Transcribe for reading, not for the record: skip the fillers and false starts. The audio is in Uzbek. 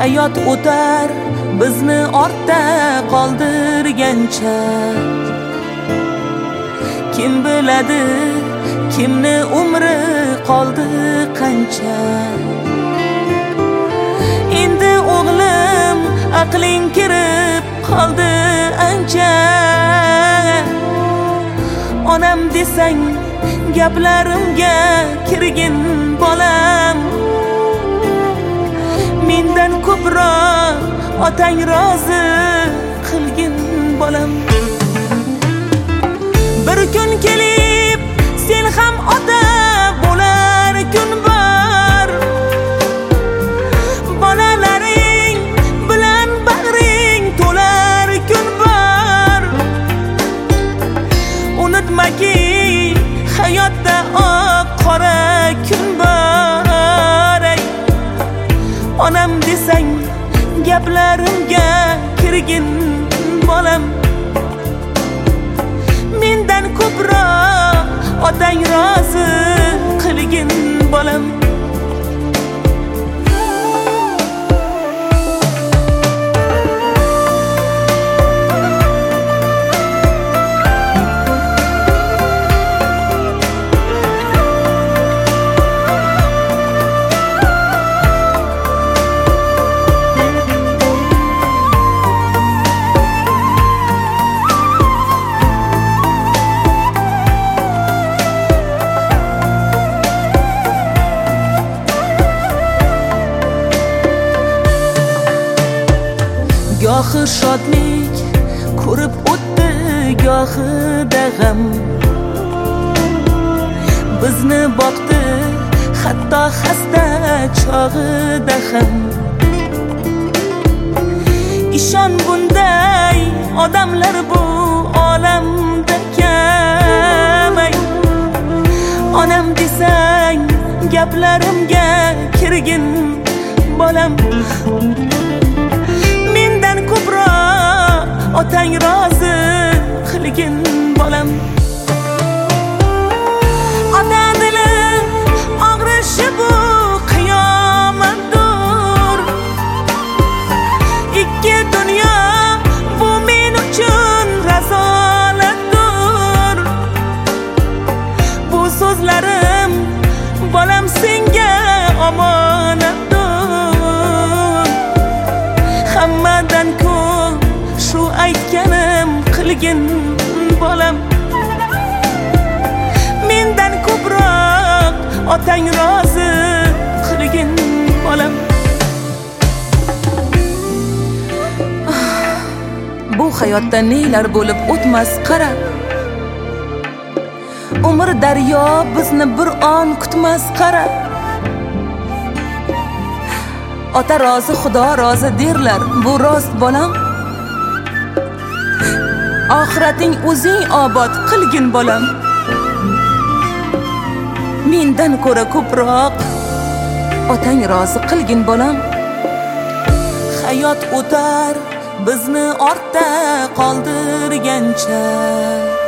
hayot o'tar bizni ortda qoldirgancha. Kim biladi kimni umri qoldi qancha. Endi o'g'lim aqling kirib qoldi ancha. Onam desang gaplarimga kirgin bolam. Mendan ko'proq otang rozi qilgin bolam. Bir kun kelib sen ham ota bo'lar kun bor. Bolalaring bilan bag'ring to'lar kun bor. Unutmaki hayotda oq qora kun bor. Onam desang gaplarimga kirgin bolam. Mendan ko'proq otang rozi qilgin bolam. Gohi shodlik ko'rib o'tdi, gohida g'am. Bizni boqdi hatto xasta chog'ida ham. Ishon bunday odamlar bu olamda kam. Onam desang gaplarimga kirgin bolam. Mendan ko'proq otang rozi qilgin bolam. Ota dili og'rishi bu qiyomatdir. Ikki dunyo bu men uchun razolatdir. Bu so'zlarim bolam senga omonatdir. Hammadan ko'p shu aytganim qilgin bolam. Mendan ko'proq otang rozi qilgin bolam. Bu hayotda nelar bo'lib o'tmas qara. Umr daryo bizni bir on kutmas qara. Ota rozi xudo rozi derlar, bu rost bolam. Oxirating o'zing obod qilgin bolam. Mendan ko'ra ko'proq otang rozi qilgin bolam. Hayot o'tar bizni ortda qoldirgancha.